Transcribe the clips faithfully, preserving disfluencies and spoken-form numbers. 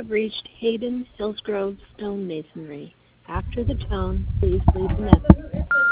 have reached Hayden Hillsgrove Stonemasonry. After the tone, please leave a message.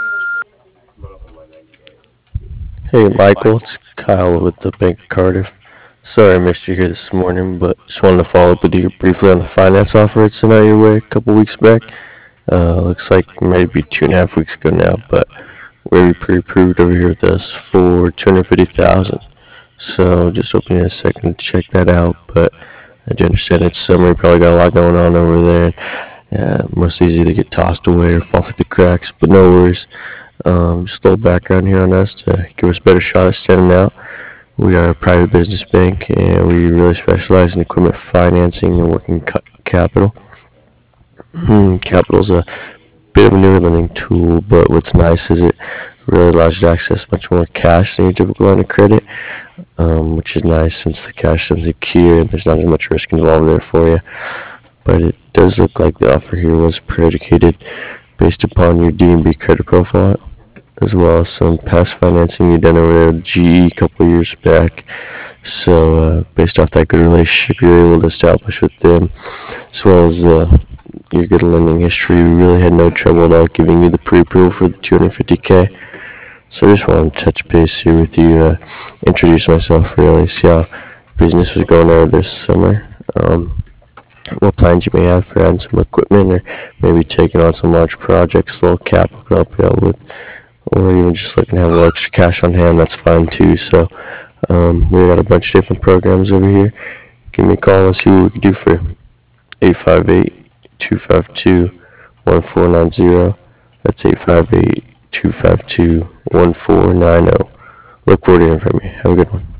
Hey Michael, it's Kyle with the Bank of Cardiff. Sorry I missed you here this morning, but just wanted to follow up with you briefly on the finance offer I sent out your way a couple weeks back. Uh, looks like maybe two and a half weeks ago now, but we're pre-approved over here with us for two hundred fifty thousand. So just hoping you had a second to check that out. But I do understand it's summer, you probably got a lot going on over there. Yeah, most easy to get tossed away or fall through the cracks, but no worries. Um, just a little background here on us to give us a better shot at standing out. We are a private business bank, and we really specialize in equipment financing and working ca- capital. Capital is a bit of a newer lending tool, but what's nice is it really allows you to access much more cash than your typical line of credit, um, which is nice since the cash is secure and there's not as much risk involved there for you. But it does look like the offer here was predicated based upon your D and B credit profile, as well as some past financing you done over there with G E a couple of years back. So, uh, based off that good relationship you're able to establish with them, as well as uh, your good lending history, we really had no trouble at all giving you the pre-approval for the two hundred fifty k. So I just wanted to touch base here with you, uh, introduce myself really, see how business was going over this summer. Um, what plans you may have for adding some equipment or maybe taking on some large projects, little capital can help you out with, or even just looking to have a little extra cash on hand, that's fine too. So um, we got a bunch of different programs over here. Give me a call and see what we can do for you. eight five eight, two five two, one four nine zero. That's eight five eight, two five two, one four nine zero. Look forward to hearing from you. Have a good one.